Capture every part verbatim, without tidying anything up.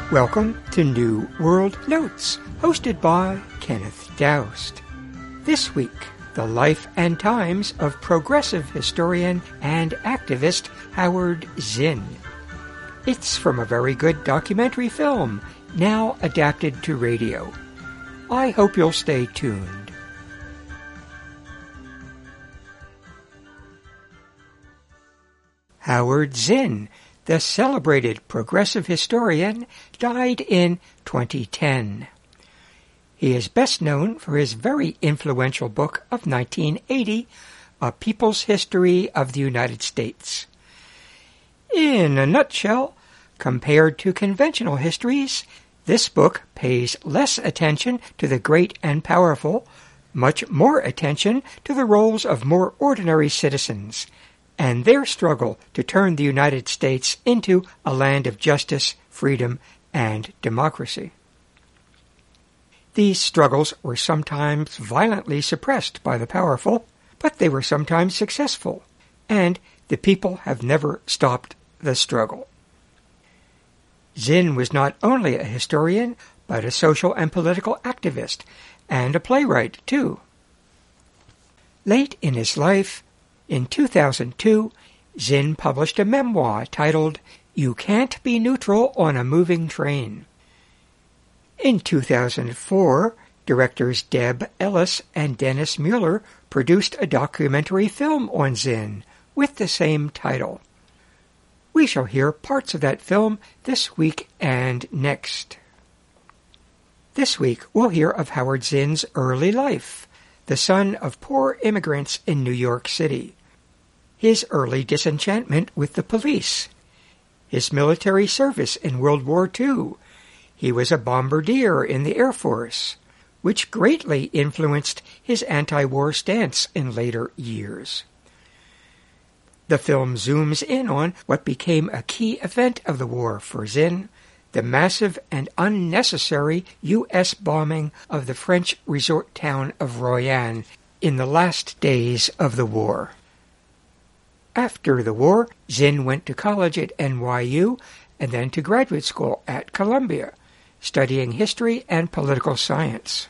Welcome to New World Notes, hosted by Kenneth Doust. This week, the life and times of progressive historian and activist Howard Zinn. It's from a very good documentary film, now adapted to radio. I hope you'll stay tuned. Howard Zinn, the celebrated progressive historian, died in twenty ten. He is best known for his very influential book of nineteen eighty, A People's History of the United States. In a nutshell, compared to conventional histories, this book pays less attention to the great and powerful, much more attention to the roles of more ordinary citizens, and their struggle to turn the United States into a land of justice, freedom, and democracy. These struggles were sometimes violently suppressed by the powerful, but they were sometimes successful, and the people have never stopped the struggle. Zinn was not only a historian, but a social and political activist, and a playwright, too. Late in his life, in two thousand two, Zinn published a memoir titled You Can't Be Neutral on a Moving Train. In two thousand four, directors Deb Ellis and Dennis Mueller produced a documentary film on Zinn with the same title. We shall hear parts of that film this week and next. This week we'll hear of Howard Zinn's early life, the son of poor immigrants in New York City. His early disenchantment with the police, his military service in World War Two. He was a bombardier in the Air Force, which greatly influenced his anti-war stance in later years. The film zooms in on what became a key event of the war for Zinn, the massive and unnecessary U S bombing of the French resort town of Royan in the last days of the war. After the war, Zinn went to college at N Y U and then to graduate school at Columbia, studying history and political science.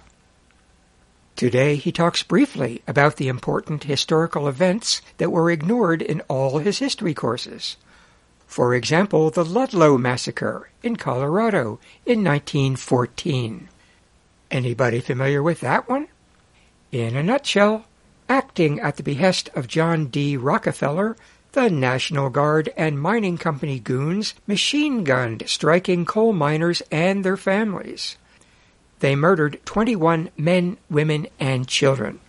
Today he talks briefly about the important historical events that were ignored in all his history courses. For example, the Ludlow Massacre in Colorado in nineteen fourteen. Anybody familiar with that one? In a nutshell, acting at the behest of John D. Rockefeller, the National Guard and mining company goons machine-gunned striking coal miners and their families. They murdered twenty-one men, women, and children.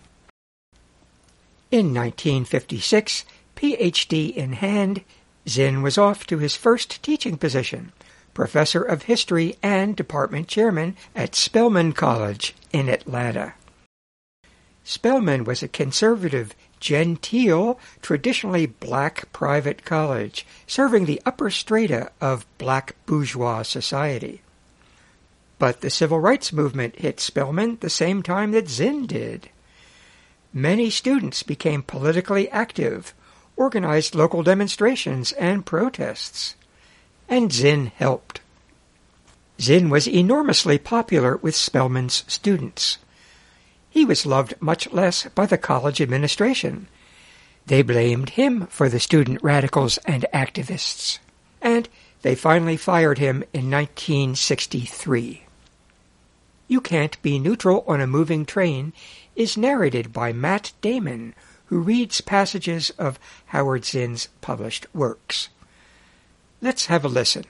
In nineteen fifty-six, P H D in hand, Zinn was off to his first teaching position, professor of history and department chairman at Spelman College in Atlanta. Spelman was a conservative, genteel, traditionally black private college, serving the upper strata of black bourgeois society. But the civil rights movement hit Spelman the same time that Zinn did. Many students became politically active, organized local demonstrations and protests, and Zinn helped. Zinn was enormously popular with Spelman's students. He was loved much less by the college administration. They blamed him for the student radicals and activists, and they finally fired him in nineteen sixty-three. You Can't Be Neutral on a Moving Train is narrated by Matt Damon, who reads passages of Howard Zinn's published works. Let's have a listen.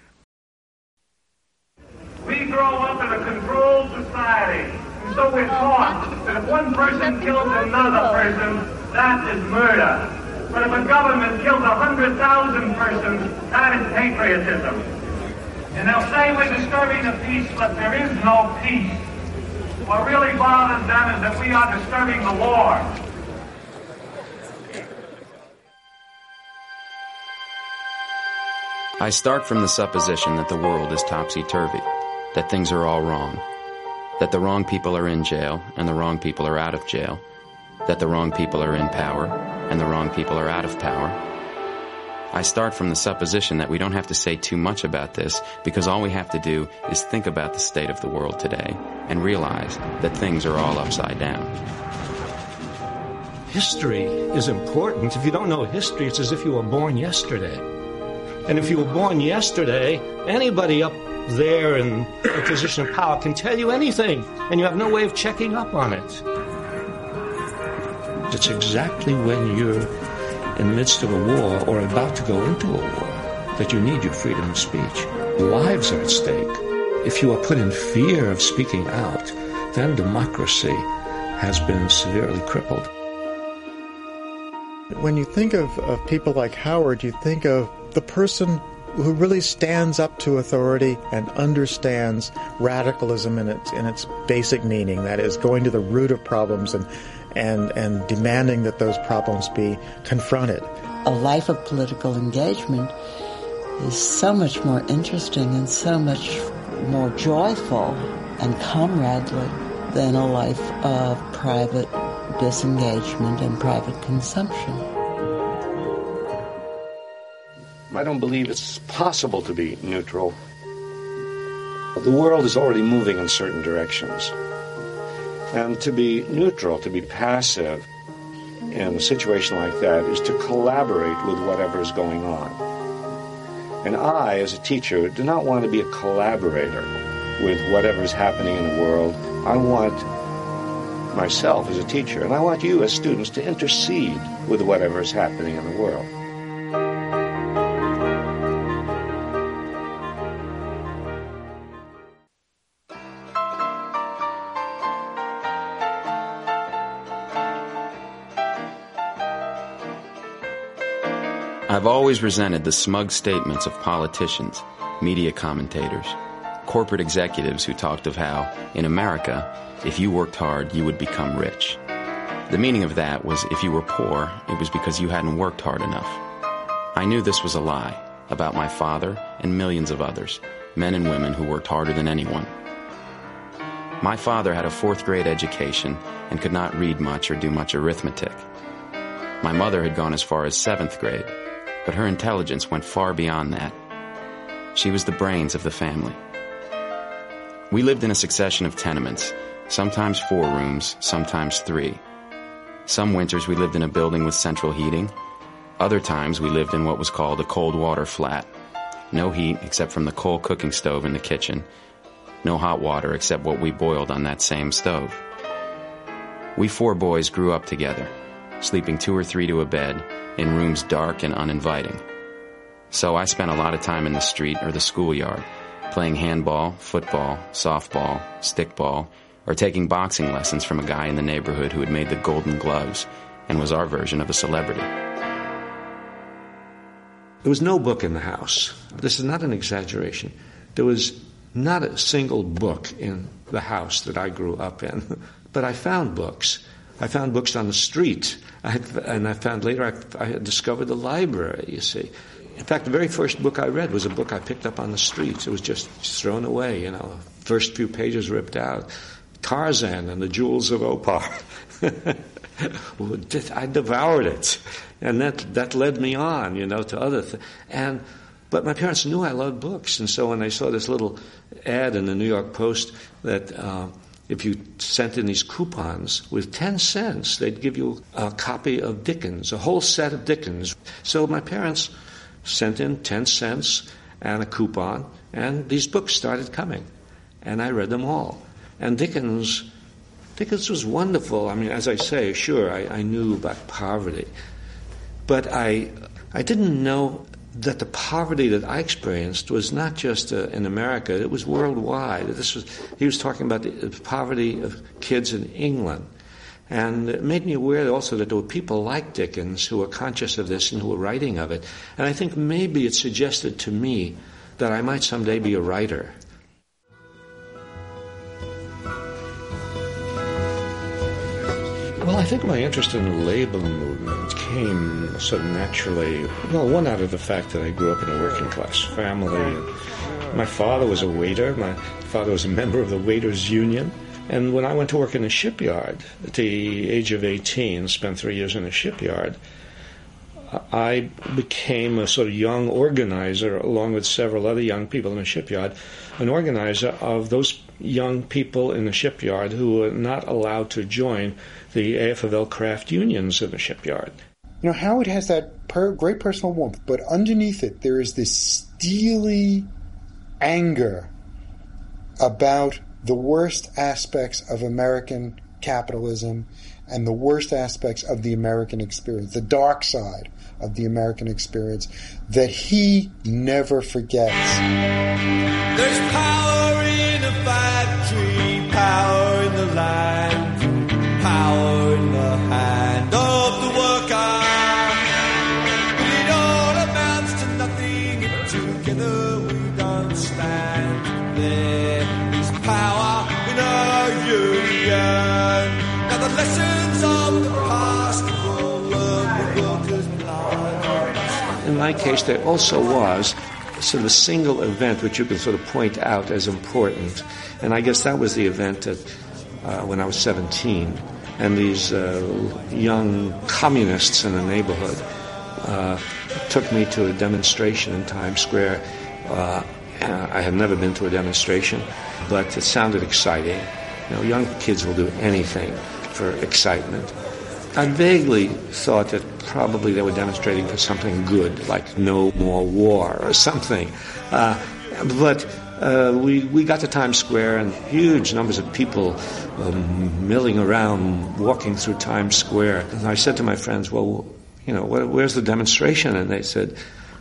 We grow up in a controlled society. So we're taught that if one person kills another person, that is murder. But if a government kills a hundred thousand persons, that is patriotism. And they'll say we're disturbing the peace, but there is no peace. What really bothers them is that we are disturbing the war. I start from the supposition that the world is topsy-turvy, that things are all wrong, that the wrong people are in jail and the wrong people are out of jail, that the wrong people are in power and the wrong people are out of power, I start from the supposition that we don't have to say too much about this because all we have to do is think about the state of the world today and realize that things are all upside down. History is important. If you don't know history, it's as if you were born yesterday. And if you were born yesterday, anybody up there in a position of power can tell you anything, and you have no way of checking up on it. It's exactly when you're in the midst of a war or about to go into a war that you need your freedom of speech. Lives are at stake. If you are put in fear of speaking out, then democracy has been severely crippled. When you think of, of people like Howard, you think of the person who really stands up to authority and understands radicalism in its in its basic meaning, that is, going to the root of problems and and and demanding that those problems be confronted. A life of political engagement is so much more interesting and so much more joyful and comradely than a life of private disengagement and private consumption. I don't believe it's possible to be neutral. The world is already moving in certain directions. And to be neutral, to be passive in a situation like that is to collaborate with whatever is going on. And I, as a teacher, do not want to be a collaborator with whatever is happening in the world. I want myself as a teacher, and I want you as students to intercede with whatever is happening in the world. I've always resented the smug statements of politicians, media commentators, corporate executives who talked of how, in America, if you worked hard, you would become rich. The meaning of that was if you were poor, it was because you hadn't worked hard enough. I knew this was a lie about my father and millions of others, men and women who worked harder than anyone. My father had a fourth grade education and could not read much or do much arithmetic. My mother had gone as far as seventh grade, but her intelligence went far beyond that. She was the brains of the family. We lived in a succession of tenements, sometimes four rooms, sometimes three. Some winters we lived in a building with central heating. Other times we lived in what was called a cold water flat. No heat except from the coal cooking stove in the kitchen. No hot water except what we boiled on that same stove. We four boys grew up together, sleeping two or three to a bed, in rooms dark and uninviting. So I spent a lot of time in the street or the schoolyard, playing handball, football, softball, stickball, or taking boxing lessons from a guy in the neighborhood who had made the golden gloves and was our version of a celebrity. There was no book in the house. This is not an exaggeration. There was not a single book in the house that I grew up in, but I found books. I found books on the street, I had, and I found later I, I had discovered the library, you see. In fact, the very first book I read was a book I picked up on the streets. It was just thrown away, you know, first few pages ripped out. Tarzan and the Jewels of Opar. I devoured it. And that that led me on, you know, to other things. And But my parents knew I loved books, and so when they saw this little ad in the New York Post that uh, if you sent in these coupons with ten cents, they'd give you a copy of Dickens, a whole set of Dickens. So my parents sent in ten cents and a coupon, and these books started coming. And I read them all. And Dickens, Dickens was wonderful. I mean, as I say, sure, I, I knew about poverty. But I, I didn't know that the poverty that I experienced was not just uh, in America, it was worldwide. This was, he was talking about the poverty of kids in England. And it made me aware also that there were people like Dickens who were conscious of this and who were writing of it. And I think maybe it suggested to me that I might someday be a writer. Well, I think my interest in the labor movement came sort of naturally, well, one out of the fact that I grew up in a working class family. And my father was a waiter. My father was a member of the Waiters Union. And when I went to work in a shipyard at the age of eighteen, spent three years in a shipyard, I became a sort of young organizer, along with several other young people in the shipyard, an organizer of those young people in the shipyard who were not allowed to join the A F of L craft unions in the shipyard. You know, Howard has that per- great personal warmth, but underneath it there is this steely anger about the worst aspects of American capitalism and the worst aspects of the American experience, the dark side of the American experience, that he never forgets. There's power in a factory, power in the land, power in the hand of the worker. But it all amounts to nothing if together we don't stand. There is power in our union. Now the lessons of the past will learn the workers' blood. In my case, there also was sort of a single event which you can sort of point out as important. And I guess that was the event that, uh, when I was seventeen, and these uh, young communists in the neighborhood uh, took me to a demonstration in Times Square. Uh, I had never been to a demonstration, but it sounded exciting. You know, young kids will do anything for excitement. I vaguely thought that probably they were demonstrating for something good, like no more war or something. Uh, but uh, we we got to Times Square, and huge numbers of people um, milling around, walking through Times Square. And I said to my friends, well, you know, where, where's the demonstration? And they said,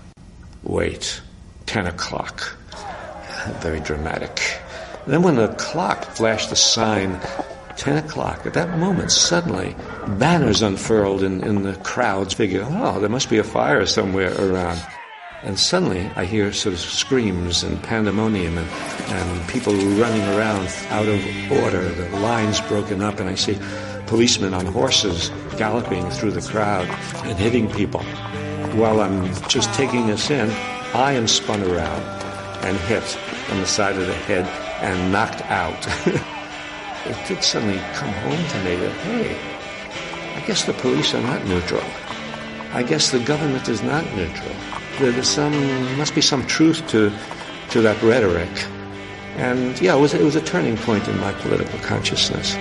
wait, ten o'clock. Very dramatic. And then when the clock flashed the sign, ten o'clock, at that moment, suddenly, banners unfurled in, in the crowds. Figure, oh, there must be a fire somewhere around. And suddenly, I hear sort of screams and pandemonium and, and people running around out of order, the lines broken up, and I see policemen on horses galloping through the crowd and hitting people. While I'm just taking this in, I am spun around and hit on the side of the head and knocked out. It did suddenly come home to me that, hey, I guess the police are not neutral. I guess the government is not neutral. There's some, must be some truth to to that rhetoric. And yeah, it was, it was a turning point in my political consciousness.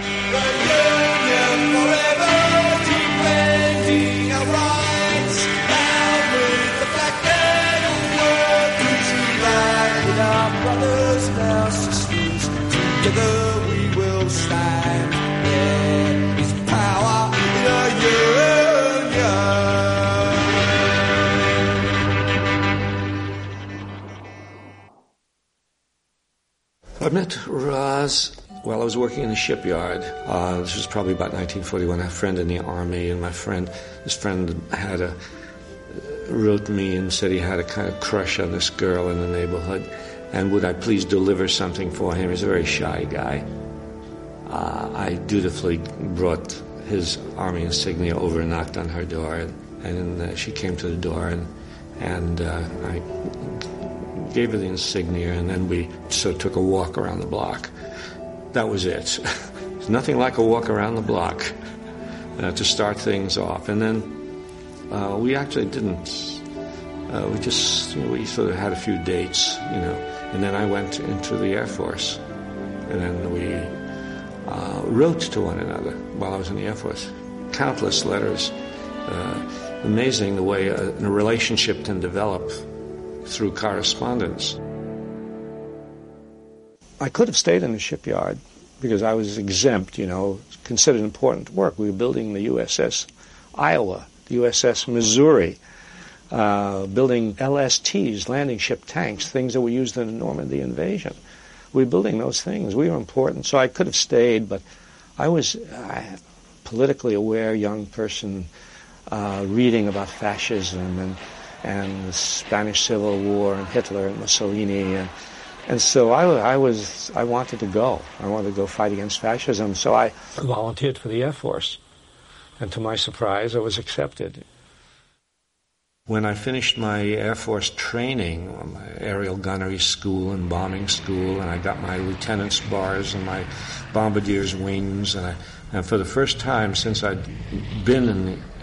Together we will stand. There is power in our union. I met Roz while I was working in the shipyard. Uh, this was probably about nineteen forty-one. I had a friend in the Army, and my friend, this friend had a, wrote me and said he had a kind of crush on this girl in the neighborhood. And would I please deliver something for him? He's a very shy guy. Uh, I dutifully brought his Army insignia over and knocked on her door. And, and uh, she came to the door, and, and uh, I gave her the insignia, and then we sort of took a walk around the block. That was it. There's nothing like a walk around the block uh, to start things off. And then uh, we actually didn't... Uh, we just, you know, we sort of had a few dates, you know, and then I went into the Air Force, and then we uh, wrote to one another while I was in the Air Force. Countless letters. Uh, amazing the way a, a relationship can develop through correspondence. I could have stayed in the shipyard because I was exempt, you know, considered important work. We were building the U S S Iowa, the U S S Missouri, Uh, building L S Ts, landing ship tanks, things that were used in the Normandy invasion. We were building those things. We were important, so I could have stayed, but I was a politically aware young person uh, reading about fascism and, and the Spanish Civil War and Hitler and Mussolini, and, and so I, I was I wanted to go. I wanted to go fight against fascism, so I volunteered for the Air Force, and to my surprise, I was accepted. When I finished my Air Force training, my aerial gunnery school and bombing school, and I got my lieutenant's bars and my bombardier's wings, and, I, and for the first time since I'd been in the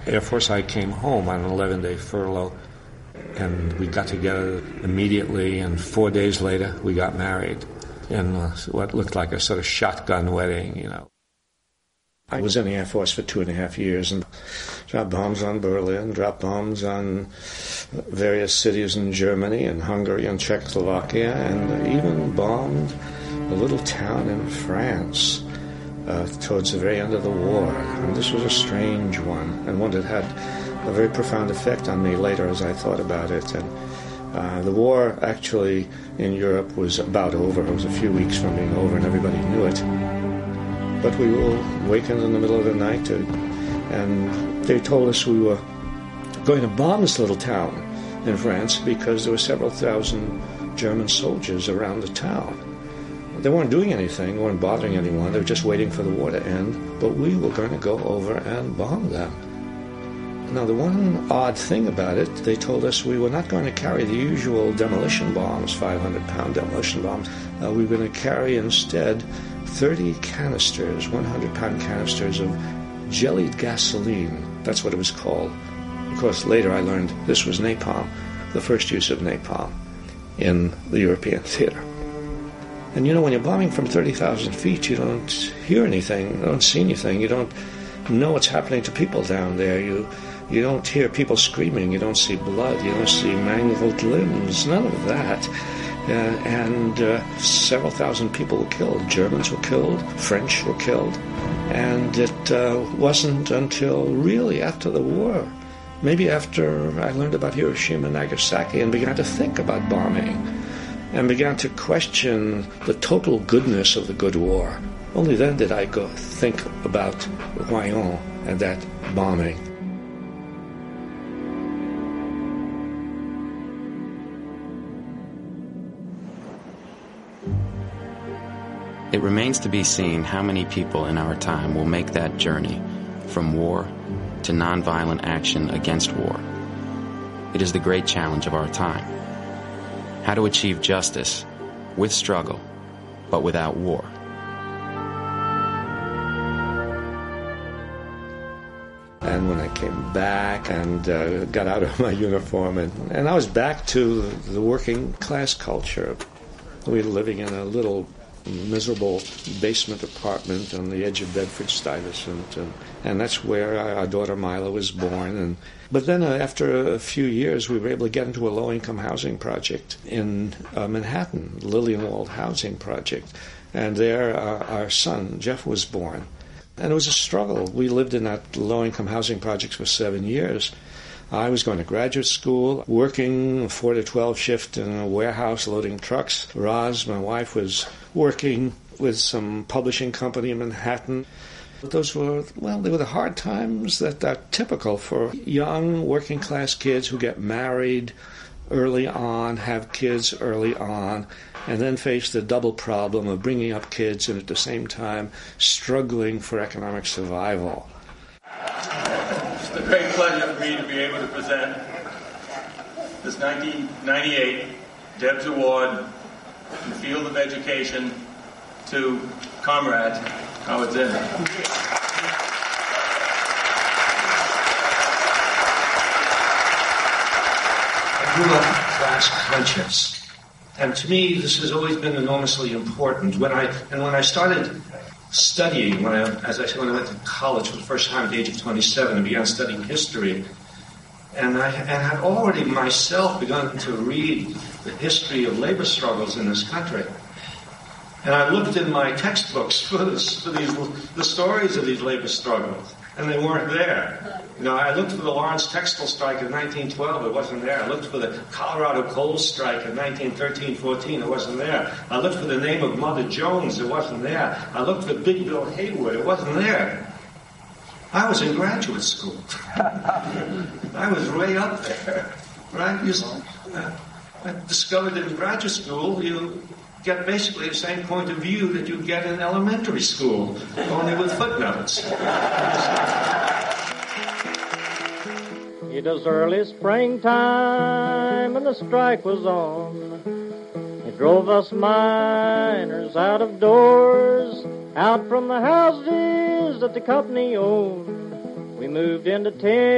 Air Force, I came home on an eleven-day furlough, and we got together immediately, and four days later, we got married in uh, what looked like a sort of shotgun wedding, you know. I was in the Air Force for two and a half years and dropped bombs on Berlin, dropped bombs on various cities in Germany and Hungary and Czechoslovakia, and even bombed a little town in France uh, towards the very end of the war. And this was a strange one, and one that had a very profound effect on me later as I thought about it. And uh, the war actually in Europe was about over. It was a few weeks from being over, and everybody knew it. But we were awakened in the middle of the night, to, and they told us we were going to bomb this little town in France because there were several thousand German soldiers around the town. They weren't doing anything, weren't bothering anyone, they were just waiting for the war to end, but we were going to go over and bomb them. Now, the one odd thing about it, they told us we were not going to carry the usual demolition bombs, five hundred pound demolition bombs. Uh, we were going to carry instead thirty canisters, one hundred pound canisters of jellied gasoline. That's what it was called. Of course, later I learned this was napalm, the first use of napalm in the European theater. And you know, when you're bombing from thirty thousand feet, you don't hear anything, you don't see anything, you don't know what's happening to people down there. You you don't hear people screaming, you don't see blood, you don't see mangled limbs, none of that. Uh, and uh, several thousand people were killed. Germans were killed, French were killed. And it uh, wasn't until really after the war, maybe after I learned about Hiroshima and Nagasaki and began to think about bombing and began to question the total goodness of the good war. Only then did I go think about Royan and that bombing. It remains to be seen how many people in our time will make that journey from war to nonviolent action against war. It is the great challenge of our time. How to achieve justice with struggle, but without war. And when I came back and uh, got out of my uniform, and, and I was back to the working class culture. We were living in a little miserable basement apartment on the edge of Bedford-Stuyvesant, and, and that's where our, our daughter Mila was born. And but then uh, after a few years, we were able to get into a low-income housing project in uh, Manhattan, the Lillienwald Housing Project, and there uh, our son Jeff was born. And it was a struggle. We lived in that low-income housing project for seven years. I was going to graduate school, working a four to twelve shift in a warehouse loading trucks. Roz, my wife, was working with some publishing company in Manhattan. But those were, well, they were the hard times that are typical for young working-class kids who get married early on, have kids early on, and then face the double problem of bringing up kids and at the same time struggling for economic survival. It's a great pleasure for me to be able to present this nineteen ninety-eight Debs Award in the field of education to Comrade Howard Zinn. I grew up class conscious, and to me this has always been enormously important. When I and when I started studying, when I, as I said, when I went to college for the first time at the age of twenty-seven and began studying history, and I and had already myself begun to read the history of labor struggles in this country. And I looked in my textbooks for, this, for these the stories of these labor struggles, and they weren't there. You know, I looked for the Lawrence Textile Strike in nineteen twelve, it wasn't there. I looked for the Colorado Coal Strike in nineteen thirteen fourteen, it wasn't there. I looked for the name of Mother Jones, it wasn't there. I looked for Big Bill Haywood, it wasn't there. I was in graduate school. I was way up there, right? You, uh, I discovered that in graduate school you get basically the same point of view that you get in elementary school, only with footnotes. It was early springtime and the strike was on. It drove us miners out of doors, out from the houses that the company owned. We moved into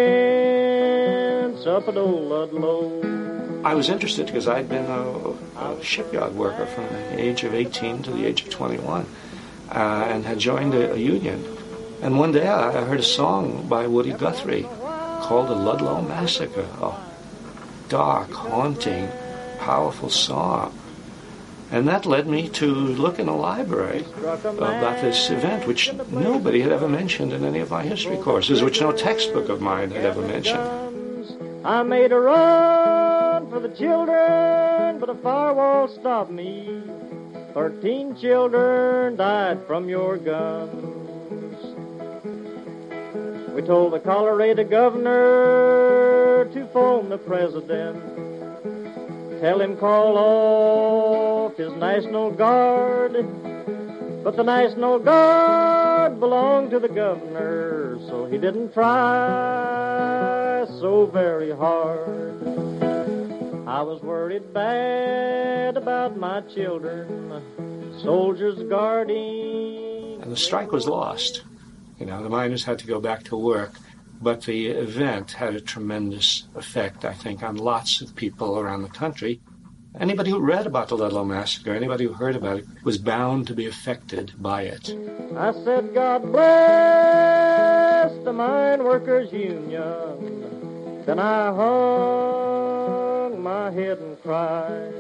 tents up at old Ludlow. I was interested because I'd been a, a shipyard worker from the age of eighteen to the age of twenty-one, uh, and had joined a, a union. And one day I heard a song by Woody Guthrie called The Ludlow Massacre, a dark, haunting, powerful song. And that led me to look in a library about this event, which nobody had ever mentioned in any of my history courses, which no textbook of mine had ever mentioned. I made a run for the children, but a firewall stopped me. Thirteen children died from your guns. We told the Colorado governor to phone the president. Tell him call off his National Guard. But the National Guard belonged to the governor, so he didn't try so very hard. I was worried bad about my children, soldiers guarding. And the strike was lost. You know, the miners had to go back to work, but the event had a tremendous effect, I think, on lots of people around the country. Anybody who read about the Ludlow Massacre, anybody who heard about it, was bound to be affected by it. I said, God bless the Mine Workers Union. Then I hung my head and cried.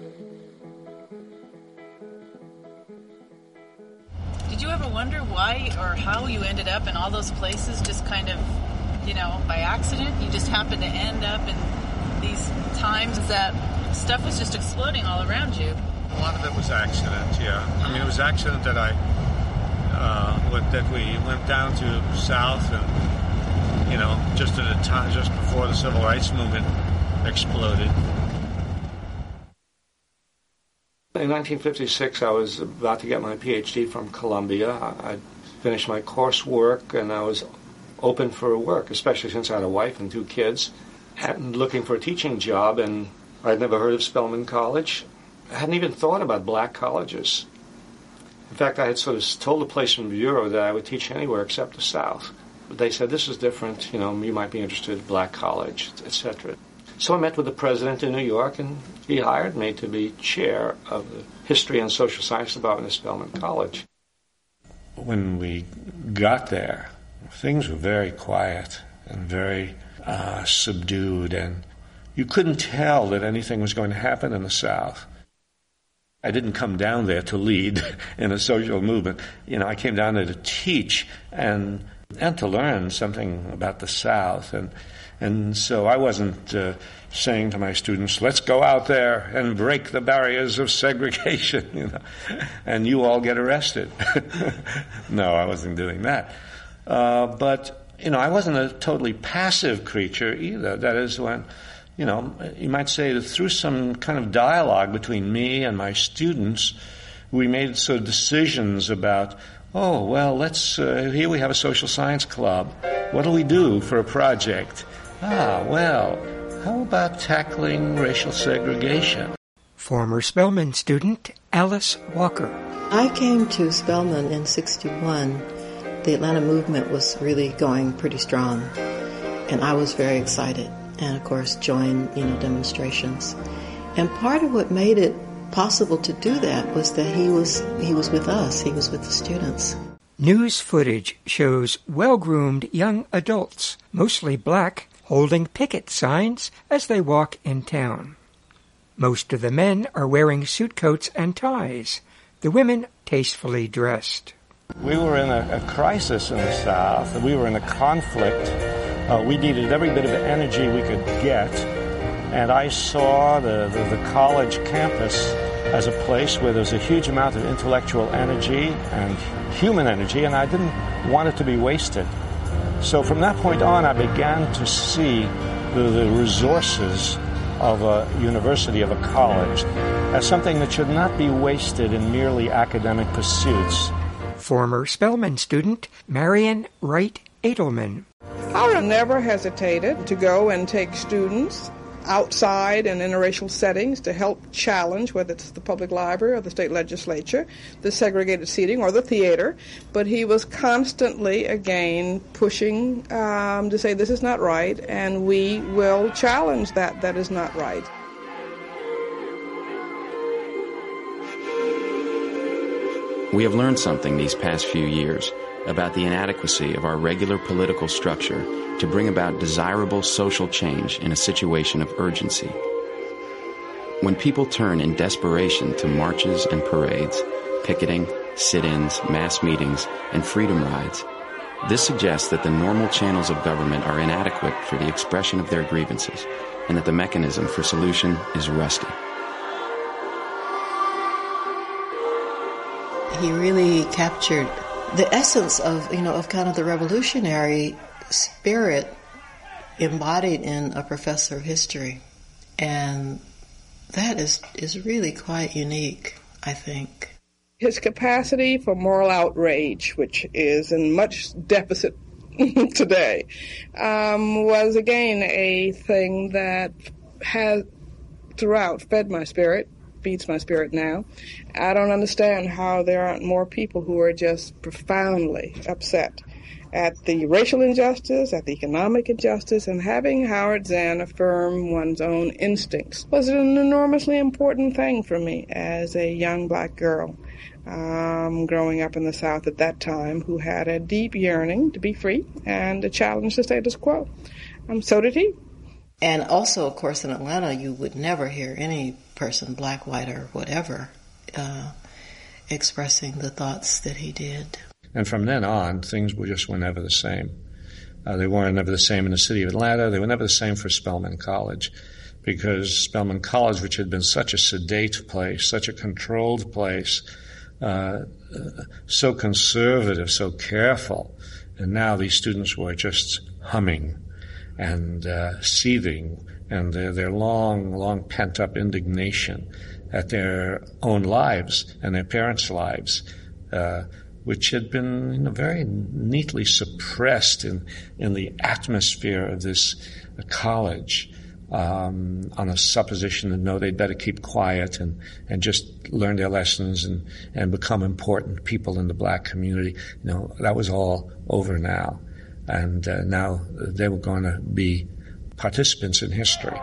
Did you ever wonder why or how you ended up in all those places just kind of, you know, by accident? You just happened to end up in these times that stuff was just exploding all around you. A lot of it was accident, yeah. I mean, it was accident that I, uh, went, that we went down to South and, you know, just at a time, just before the Civil Rights Movement exploded. In nineteen fifty-six, I was about to get my P H D from Columbia. I finished my coursework, and I was open for work, especially since I had a wife and two kids, and looking for a teaching job, and I'd never heard of Spelman College. I hadn't even thought about black colleges. In fact, I had sort of told the placement bureau that I would teach anywhere except the South. But they said, this is different, you know, you might be interested in black college, et cetera. So I met with the president in New York, and he hired me to be chair of the History and Social Science Department at Spelman College. When we got there, things were very quiet and very uh, subdued, and you couldn't tell that anything was going to happen in the South. I didn't come down there to lead in a social movement. You know, I came down there to teach and and to learn something about the South. And and so I wasn't uh, saying to my students, let's go out there and break the barriers of segregation, you know, and you all get arrested. No, I wasn't doing that. Uh, but, you know, I wasn't a totally passive creature either. That is, when, you know, you might say that through some kind of dialogue between me and my students, we made sort of decisions about, oh, well, let's, uh, here we have a social science club. What do we do for a project? Ah, well, how about tackling racial segregation? Former Spelman student Alice Walker. I came to Spelman in sixty-one. The Atlanta movement was really going pretty strong, and I was very excited, and of course joined, you know, demonstrations. And part of what made it possible to do that was that he was he was with us, he was with the students. News footage shows well-groomed young adults, mostly black, holding picket signs as they walk in town. Most of the men are wearing suit coats and ties, the women tastefully dressed. We were in a, a crisis in the South. We were in a conflict. Uh, we needed every bit of energy we could get. And I saw the, the, the college campus as a place where there's a huge amount of intellectual energy and human energy, and I didn't want it to be wasted. So from that point on, I began to see the, the resources of a university, of a college, as something that should not be wasted in merely academic pursuits. Former Spelman student Marion Wright Edelman. Howard never hesitated to go and take students outside and interracial settings to help challenge, whether it's the public library or the state legislature, the segregated seating or the theater. But he was constantly, again, pushing um, to say this is not right, and we will challenge that that is not right. We have learned something these past few years about the inadequacy of our regular political structure to bring about desirable social change in a situation of urgency. When people turn in desperation to marches and parades, picketing, sit-ins, mass meetings, and freedom rides, this suggests that the normal channels of government are inadequate for the expression of their grievances, and that the mechanism for solution is rusty. He really captured the essence of, you know, of kind of the revolutionary spirit embodied in a professor of history. And that is, is really quite unique, I think. His capacity for moral outrage, which is in much deficit today, um, was again a thing that has throughout fed my spirit, feeds my spirit now. I don't understand how there aren't more people who are just profoundly upset at the racial injustice, at the economic injustice, and having Howard Zinn affirm one's own instincts was an enormously important thing for me as a young black girl um, growing up in the South at that time, who had a deep yearning to be free and to challenge the status quo. Um, so did he. And also, of course, in Atlanta, you would never hear any person, black, white, or whatever, uh, expressing the thoughts that he did. And from then on, things were just were never the same. Uh, they weren't never the same in the city of Atlanta. They were never the same for Spelman College, because Spelman College, which had been such a sedate place, such a controlled place, uh, uh, so conservative, so careful, and now these students were just humming and uh, seething, and their, their long, long pent-up indignation at their own lives and their parents' lives, uh, which had been, you know, very neatly suppressed in, in the atmosphere of this uh, college, um, on a supposition that, no, they'd better keep quiet and, and just learn their lessons and, and become important people in the black community. You know, that was all over now. And uh, now they were going to be participants in history.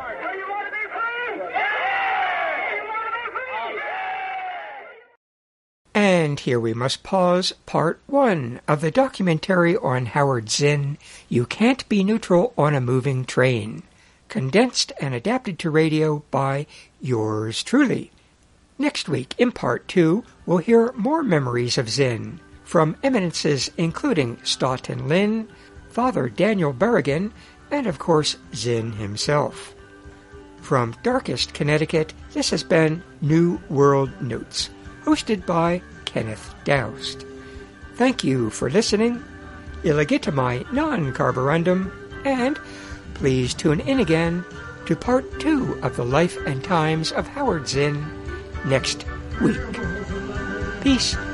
And here we must pause part one of the documentary on Howard Zinn, You Can't Be Neutral on a Moving Train, condensed and adapted to radio by yours truly. Next week, in part two, we'll hear more memories of Zinn from eminences including Stoughton Lynn, Father Daniel Berrigan, and of course Zinn himself. From Darkest, Connecticut, this has been New World Notes, hosted by Kenneth Doust. Thank you for listening. Illegitimi non carborundum, and please tune in again to part two of the life and times of Howard Zinn next week. Peace